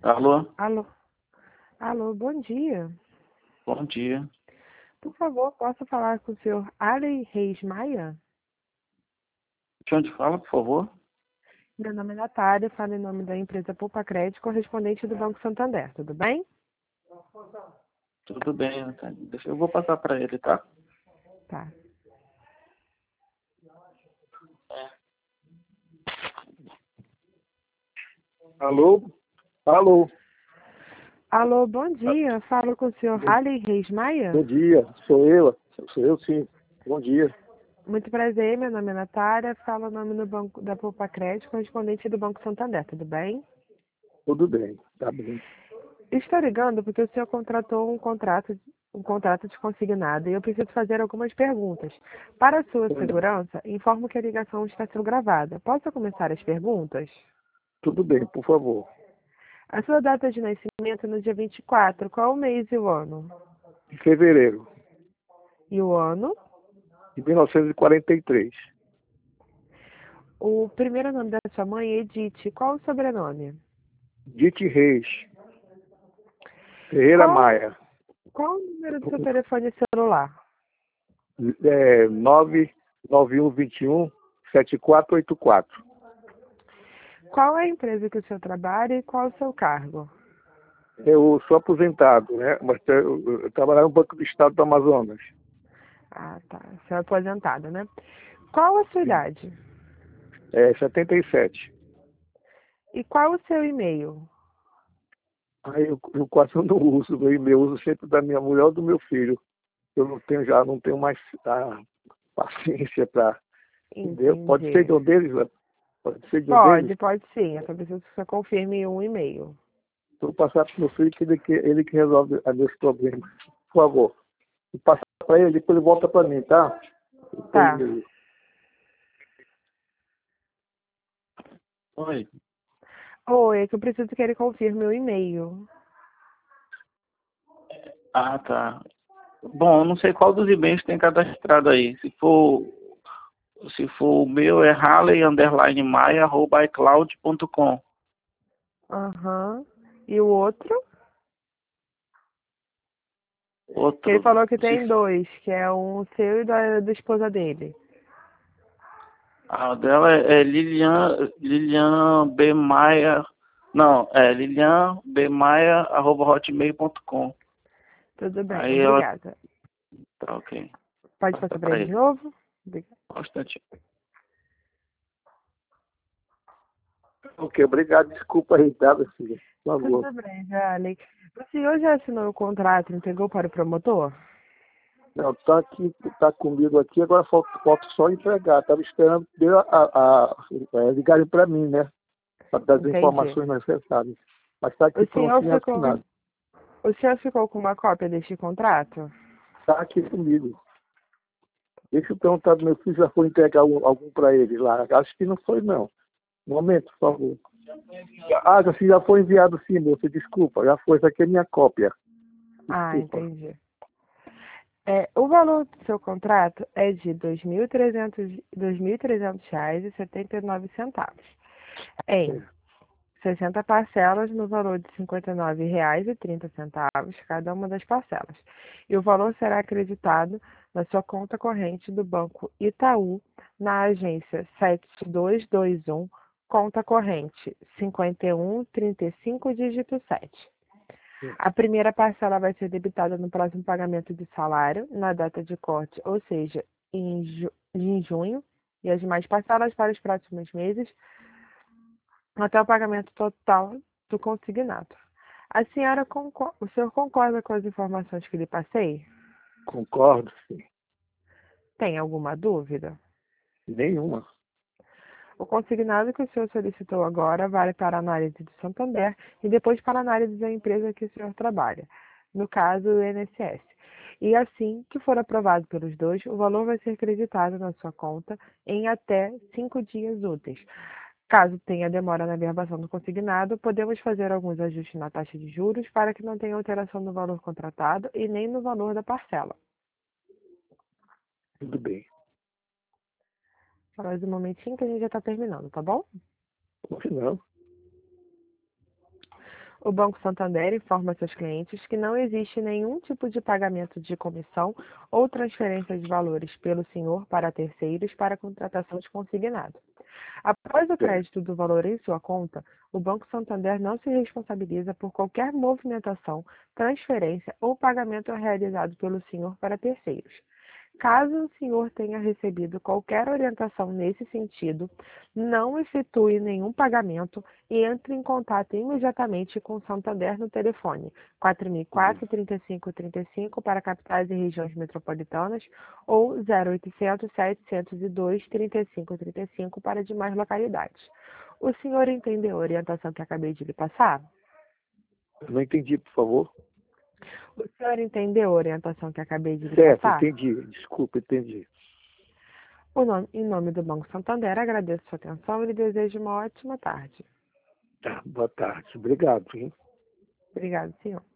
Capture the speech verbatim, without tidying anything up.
Alô, Alô, alô, bom dia. bom dia. Por favor, posso falar com o senhor Arley Reis Maia? De onde fala, por favor? Meu nome é Natália, falo em nome da empresa Poupa Crédito, correspondente do Banco Santander, tudo bem? Tudo bem, Antônio. Deixa eu vou passar para ele, tá? Tá. Alô? Alô? Alô, bom Ah, dia. Falo com o senhor Bom, Arley Reis bom Maia? dia, sou eu, sou eu sim. Bom dia, Muito prazer, meu nome é Natália, falo em nome do banco, da Poupa Crédito, correspondente do Banco Santander, tudo bem? tudo bem, tá bem. Estou ligando porque o senhor contratou um contrato, um contrato de consignado e eu preciso fazer algumas perguntas. Para a sua segurança, informo que a ligação está sendo gravada. Posso começar as perguntas? Tudo bem, por favor. A sua data de nascimento é no dia vinte e quatro. Qual o mês e o ano? Em fevereiro E o ano? de mil novecentos e quarenta e três. O primeiro nome da sua mãe é Edith. Qual o sobrenome? Dite Reis, Ferreira Qual, Maia, qual o número do seu telefone celular? é, nove nove um dois um sete quatro oito quatro. Qual é a empresa que o senhor trabalha e qual o seu cargo? Eu sou aposentado, né? Mas eu, eu, eu trabalhava no Banco do Estado do Amazonas. Ah, tá. O senhor é aposentado, né? Qual a sua Sim. idade? É setenta e sete. E qual o seu e-mail? Aí eu, eu quase não uso meu e-mail, eu uso sempre da minha mulher ou do meu filho. Eu não tenho já, não tenho mais a paciência para. Entendeu? Pode ser de Entendi. um deles, né? Pode ser de um deles. Pode, pode sim. Eu só preciso que você confirme um e-mail. Vou passar para o meu filho que ele, que ele que resolve os meus problemas. Por favor. E passa para ele, depois ele volta para mim, tá? Tem Tá. e-mail. Oi. Oi, é que eu preciso que ele confirme o e-mail. Ah, tá. Bom, eu não sei qual dos e-mails tem cadastrado aí. Se for, se for o meu, é halley underline maia arroba icloud ponto com. Aham. E o outro? Que ele Outro, falou que se, tem dois, que é um seu e da, da esposa dele. a dela é, é Lilian, Lilian B. Maia. Não, é Lilian B. Maia arroba hotmail ponto com. Tudo bem, Aí ela obrigada. tá ok. Pode Passa passar para para ele de ele. novo? Obrigada. Bastante. Ok, obrigado. Desculpa aí, tá, meu filho? Por favor. Tudo bem, Jalen. O senhor já assinou o contrato e entregou para o promotor? Não, tá aqui, tá comigo aqui, agora falta, falta só entregar. Estava esperando a, a, a, é, ligarem para mim, né? Para dar as Entendi. informações necessárias. Mas está aqui O senhor prontinho ficou, assinado. o senhor ficou com uma cópia deste contrato? Está aqui comigo. Deixa eu perguntar do meu filho, já foi entregar algum, algum para ele lá. Acho que não foi, não. Um momento, por favor. Ah, já, já foi enviado sim, moça. Desculpa, já foi. Essa aqui é minha cópia. Ah, Desculpa. entendi. É, o valor do seu contrato é de dois mil e trezentos dois mil e trezentos reais e setenta e nove centavos, em É, sessenta parcelas no valor de cinquenta e nove reais e trinta centavos cada uma das parcelas. E o valor será acreditado na sua conta corrente do Banco Itaú, na agência sete dois dois um, conta corrente cinquenta e um trinta e cinco, dígito sete. é. A primeira parcela vai ser debitada no próximo pagamento de salário, na data de corte, ou seja, em, ju em junho, e as demais parcelas para os próximos meses, até o pagamento total do consignado. A senhora concor o senhor concorda com as informações que lhe passei? Concordo, sim. Tem alguma dúvida? Nenhuma. O consignado que o senhor solicitou agora vale para a análise do Santander e depois para a análise da empresa que o senhor trabalha, no caso o I N S S. E assim que for aprovado pelos dois, o valor vai ser creditado na sua conta em até cinco dias úteis. Caso tenha demora na verbação do consignado, podemos fazer alguns ajustes na taxa de juros para que não tenha alteração no valor contratado e nem no valor da parcela. Tudo bem. Só mais um momentinho que a gente já está terminando, tá bom? Hoje não. O Banco Santander informa seus clientes que não existe nenhum tipo de pagamento de comissão ou transferência de valores pelo senhor para terceiros para contratação de consignado. Após o crédito do valor em sua conta, o Banco Santander não se responsabiliza por qualquer movimentação, transferência ou pagamento realizado pelo senhor para terceiros. Caso o senhor tenha recebido qualquer orientação nesse sentido, não efetue nenhum pagamento e entre em contato imediatamente com o Santander no telefone quatro mil e quatro, trinta e cinco trinta e cinco para capitais e regiões metropolitanas ou zero oitocentos, setecentos e dois, trinta e cinco trinta e cinco para demais localidades. O senhor entendeu a orientação que acabei de lhe passar? Eu não entendi, por favor. O senhor entendeu a orientação que acabei de lhe Certo, passar? entendi. Desculpa, entendi. O nome, em nome do Banco Santander, agradeço sua atenção e lhe desejo uma ótima tarde. Tá, boa tarde. Obrigado, hein? Obrigada, senhor.